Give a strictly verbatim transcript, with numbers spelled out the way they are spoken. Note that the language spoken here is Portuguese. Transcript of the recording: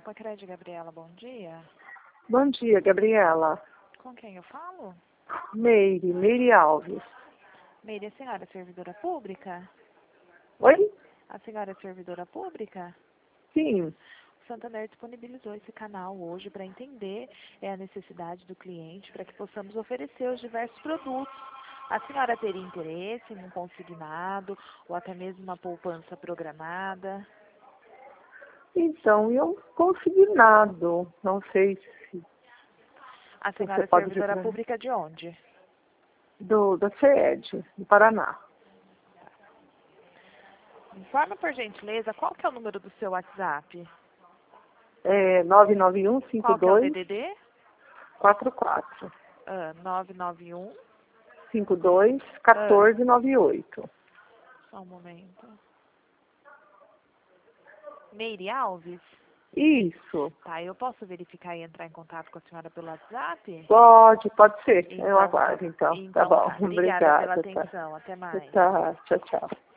com a Crédito Gabriela, bom dia. Bom dia, Gabriela. Com quem eu falo? Meire, Meire Alves. Meire, a senhora é servidora pública? Oi? A senhora é servidora pública? Sim. O Santander disponibilizou esse canal hoje para entender é, a necessidade do cliente, para que possamos oferecer os diversos produtos. A senhora teria interesse em um consignado ou até mesmo uma poupança programada? Então, eu consignado. Não sei se A se senhora você é pode dizer servidora para mim. pública de onde? Do, da CED, do Paraná. Informa por gentileza qual que é o número do seu WhatsApp. É nove nove um cinco Qual que é o dois D D D? quatro quatro Ah, nove nove um. cinco dois um quatro nove oito. Só um momento. Meire Alves? Isso. Tá, eu posso verificar e entrar em contato com a senhora pelo WhatsApp? Pode, pode ser. Então, Eu aguardo, tá. então. Tá Então bom. tá. Obrigada pela Obrigada. Tá. atenção. Até mais. Tá. Tchau, tchau.